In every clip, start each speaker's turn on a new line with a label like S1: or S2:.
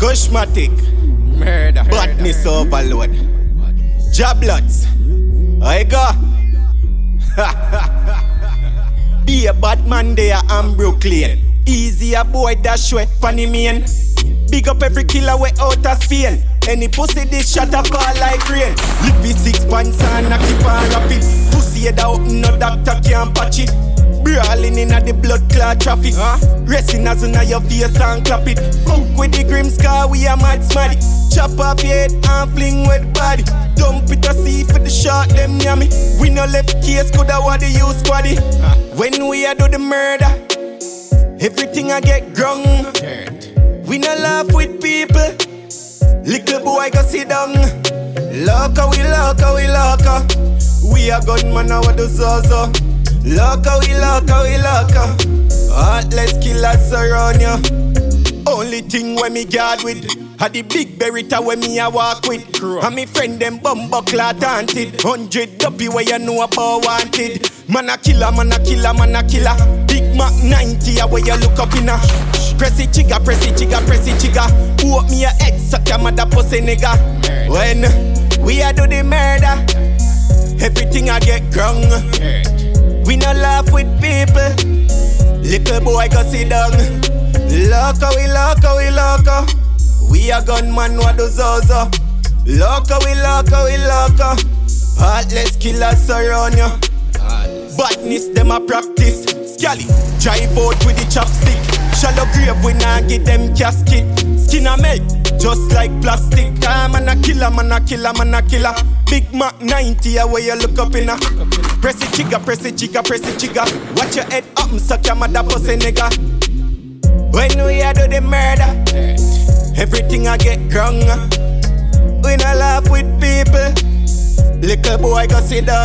S1: Kushmatic, murder, badness overload, Jablots, I go. Be a bad man there and Brooklyn. Easy a boy dash way, funny man. Big up every killer way out of Spain. Any pussy this shut up all like rain. Lippy 6 pants and knock it on rapid. Pussy head out, no doctor can't patch it. Brawling in the blood clot traffic. Resting as on your face and clap it. Cook with the grim scar, we are mad smaddy. Chop off your head and fling with body. Dump it a sea for the shot, them yummy. We no left case, coulda what the use body. When we a do the murder, everything I get grung. We no laugh with people. Little boy go sit down. Loca, we loca, we loca. We a gunman now what do so. Loca, we loca, we loca. Heartless killers around ya. Only thing when me guard with had the big berita when me a walk with. And me friend them bumbuckler taunted. 100 duppy where you know about wanted. Man a killer, man a killer, man a killer. Big Mac 90 a where you look up in a. Press it chigga, press it chigga, press it chigga. Who me a head suck your mother pussy nigga. When we a do the murder, everything I get grung. We no laugh with people. Little boy go sit down. Loca, we loca, we loca. We a gunman, what do zozo. Loca, we loca, we loca. Heartless killers around ya. Badness, them a practice. Scally, drive out with the chopstick. Shallow grave, we nah get them casket. Skin a melt, just like plastic. Man a killer, man a killer, man a killer. Big Mac 90, where you look up in a. Press it chigga, press it chigga, press it chigga. Watch your head up and suck your mother pussy nigga. When we a do the murder, everything I get grung. We no laugh with people. Little boy go sit down.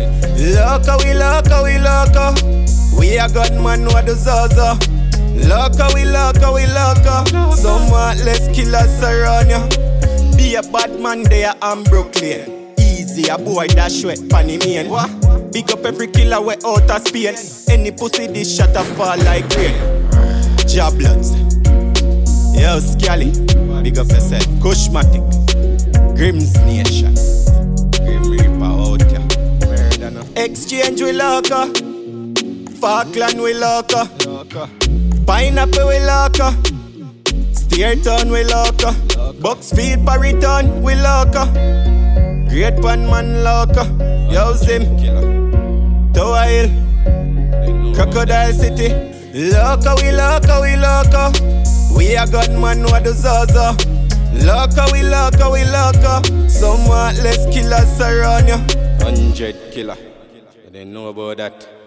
S1: Loca, we loca, we loca. We a gunman, what do zozo. Loca, we loca, we loca. Some heartless killers around ya. Be a bad man there and Brooklyn. Easy a boy dash way, funny man. Big up every killer way out of Spain. Any pussy this shut up fall like rain. Jablots, yo Scally, big up yourself. Kushmatic, Grimm's Nation, Grim Reaper out ya. Exchange we loca, Falkland we loca, Pineapple we loca, Steerton we loca, Bucksfield Pariton we loca, Great Pan Man loca, yo Zim, Tower Hill, Crocodile City. Loca, we loca, we loca. We a gunman, what do zozo. Loca, we loca, we loca. Some heartless killers around ya. 100 killer, you didn't know about that.